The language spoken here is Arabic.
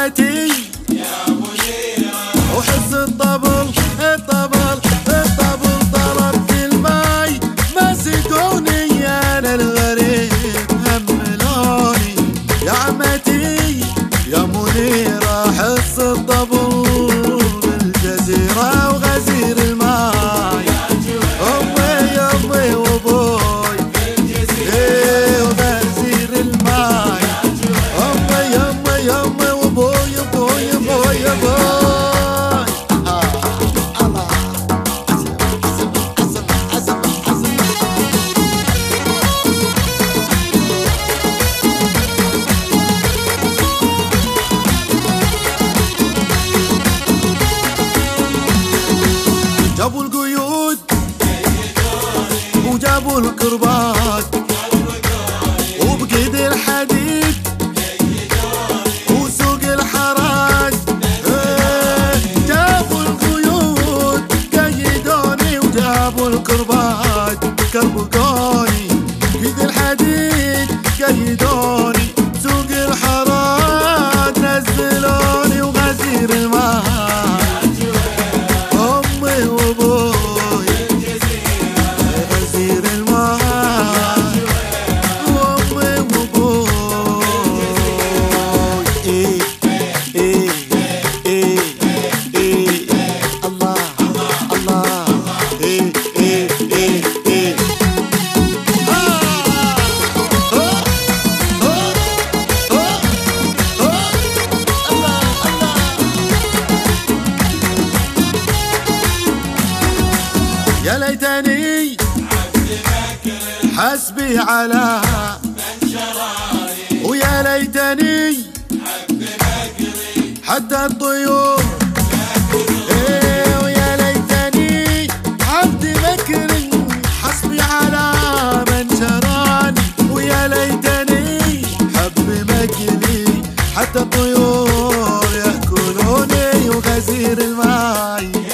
عمتي يا منيرة، وحس الطبل طلبت الماي ما سقوني انا الغريب هملوني. يا عمتي يا منيرة حس الطبل بالجزيرة وغزير الماي. امي وابوي وغزير الماي. امي وابوي جابوا القيود وجابوا الكربات وبقيد الحديد وسوق الحراج. جابوا القيود قيدوني وجابوا الكربات كربقوني. بقيد الحديد قيدوني سوق الحراج نزلوني وغزير الماء. يا ليتني حسبي على شراري، ويا ليتني حتى الطيور. ويا ليتني عبد مكر حسبي على من شراني. ويا ليتني حب مكري حتى الطيور يأكلوني وغزير الماي.